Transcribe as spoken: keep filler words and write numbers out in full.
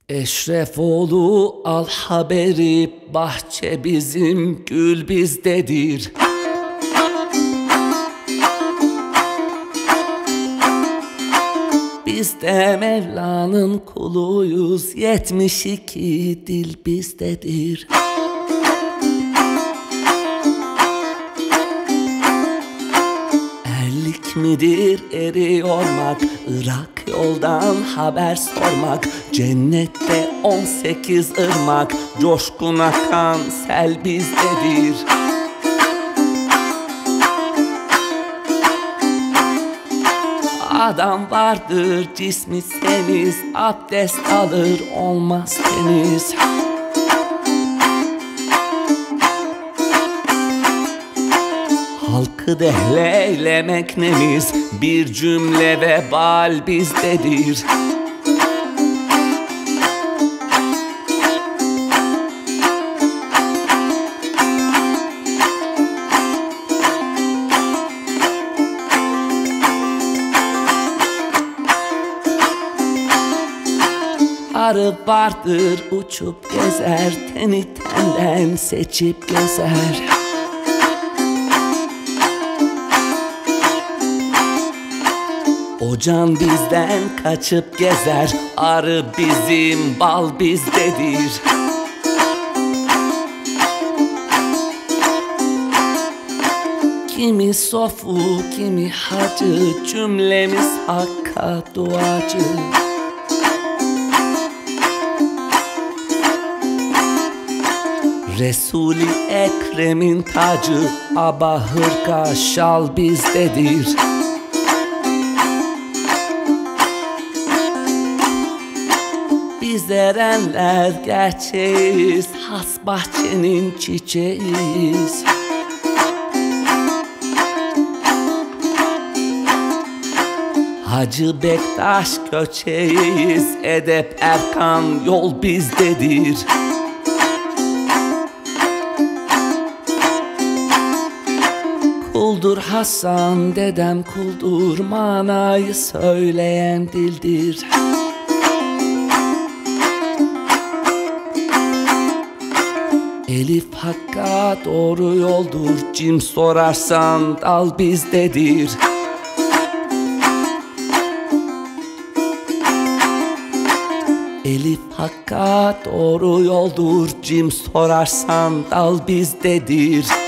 Eşrefoğlu al haberi, bahçe bizim, gül bizdedir. Biz de Mevla'nın kuluyuz, yetmiş iki dil bizdedir. Erlik midir eriyormak, Irak yoldan haber sormak, cennette on sekiz ırmak, coşkun akan sel bizdedir. Adam vardır cismi semiz, abdest alır olmaz temiz. Halkı dehleylemek nemiz, bir cümle vebal bizdedir. Arı vardır uçup gezer, teni tenden seçip gezer. O can bizden kaçıp gezer, arı bizim, bal bizdedir. Kimi sofu, kimi hacı, cümlemiz Hakk'a duacı. Resul-i Ekrem'in tacı, aba hırka şal bizdedir. Biz erenler gerçeğiz, has bahçenin çiçeğiyiz. Hacı Bektaş köçeğiz, edep erkan yol bizdedir. Kuldur Hasan dedem kuldur, manayı söyleyen dildir. Elif Hakk'a doğru yoldur, cim sorarsan dal bizdedir. Elif Hakk'a doğru yoldur, cim sorarsan dal bizdedir.